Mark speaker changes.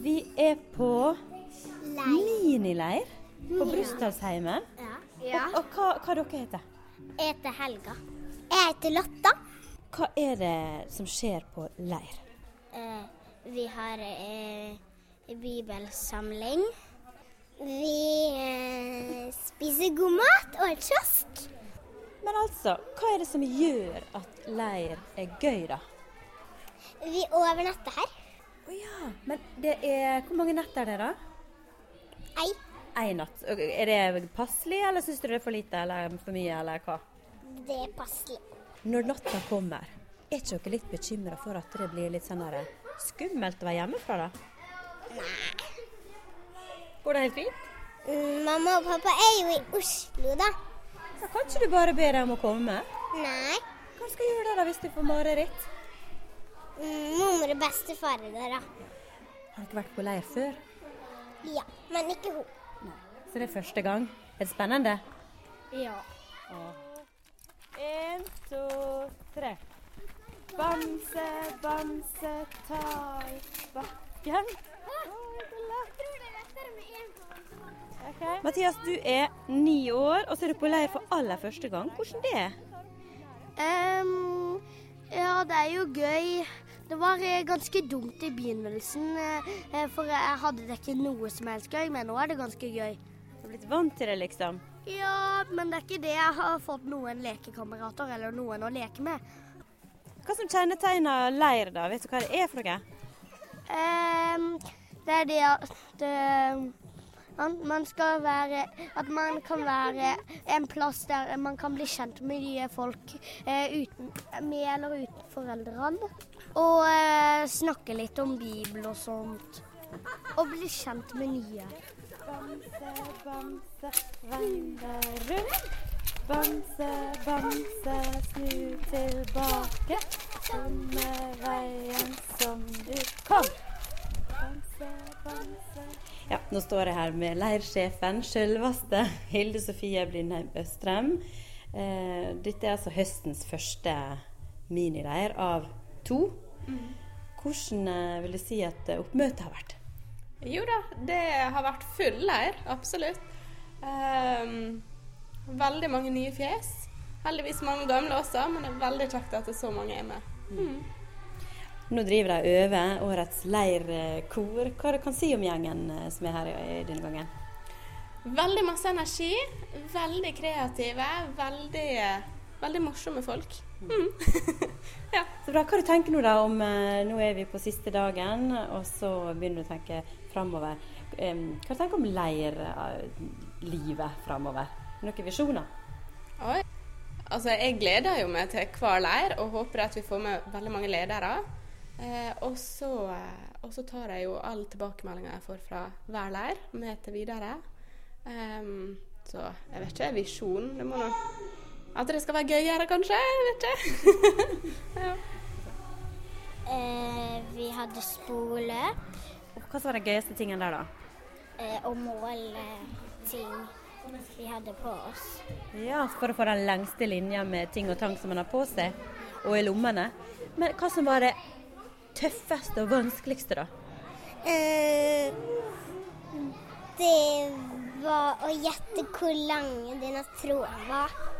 Speaker 1: Vi er på minileir på Brusdalsheimen.
Speaker 2: Ja.
Speaker 1: Og hva dere heter?
Speaker 2: Jeg heter Helga. Jeg heter Lotta.
Speaker 1: Hva er det som skjer på leir?
Speaker 2: Vi har bibelsamling. Vi spiser god mat og et kiosk.
Speaker 1: Men altså, hva er det som gjør at leir er gøy da?
Speaker 2: Vi overnatter her.
Speaker 1: Ja, men hvor mange netter er det da? En natt. Er det passelig, eller synes du det er for lite, eller for mye, eller hva?
Speaker 2: Det er passelig.
Speaker 1: Når natta kommer, er ikke dere litt bekymret for at det blir litt sånn der skummelt å være hjemmefra da?
Speaker 2: Nei.
Speaker 1: Går det helt fint?
Speaker 2: Mamma og pappa er jo i Oslo da.
Speaker 1: Så kan ikke du bare be dem om å komme?
Speaker 2: Nei.
Speaker 1: Hva skal du gjøre det da hvis du får mareritt?
Speaker 2: Mormor og bestefar er der da.
Speaker 1: Har du ikke vært på leir før?
Speaker 2: Ja, men ikke hun.
Speaker 1: Nei. Så det er første gang. Er det spennende?
Speaker 2: Ja.
Speaker 1: 1, 2, 3. Bamse, bamse, ta i bakken. Okay. Mathias, du er 9 år, og så er du på leir for aller første gang. Hvordan det er?
Speaker 3: Ja, det er jo gøy. Det var ganske dumt i begynnelsen, for jeg hadde det ikke noe som helst gøy, men nå er det ganske gøy.
Speaker 1: Du har blitt vant til det, liksom?
Speaker 3: Ja, men det er ikke det. Jeg har fått noen lekekamerater eller noen å leke med.
Speaker 1: Hva som kjennetegner leir da? Vet du hva det er for noe?
Speaker 3: Det er det at man kan være en plass der man kan bli kjent med nye folk med eller uten foreldrene. Og snakke litt om Bibel og sånt. Og bli kjent med nye.
Speaker 1: Bamse, bamse, vende rundt. Bamse, bamse, snu tilbake. Samme veien som du kom. Bamse, bamse. Ja, nå står jeg her med leirsjefen, selveste Hilde Sofie Blindheim Østrem. Dette er altså høstens første minileir av 2. Hvordan vil du si at oppmøtet har vært?
Speaker 4: Jo da, det har vært full leir, absolutt. Veldig mange nye fjes. Heldigvis mange gamle også, men det er veldig kjekt at det er så mange er med.
Speaker 1: Nå driver de over årets leirkor. Hva kan du si om gjengen som er her i denne gangen?
Speaker 4: Veldig masse energi, veldig kreative, veldig morsomme folk. Ja.
Speaker 1: Så bra. Hva du tenker nå da om, nå er vi på siste dagen, og så begynner du å tenke fremover. Hva tenker du om leirlivet fremover? Noen visjoner?
Speaker 4: Oi. Altså, jeg gleder jo meg til hver leir, og håper at vi får med veldig mange ledere. Og så tar jeg jo alle tilbakemeldinger jeg får fra hver leir med til videre. Så jeg vet ikke, visjon, det må nå at det skal være gøyere kanskje, jeg vet ikke. Ja.
Speaker 2: Vi hadde spole.
Speaker 1: Hva var den gøyeste tingen der da?
Speaker 2: Og måle ting vi hadde på oss.
Speaker 1: Ja, for å få den lengste linja med ting og tang som man har på seg, og i lommene. Men hva som var det tøffeste og vanskeligste da?
Speaker 2: Det var å gjette hvor lang denne tråden var.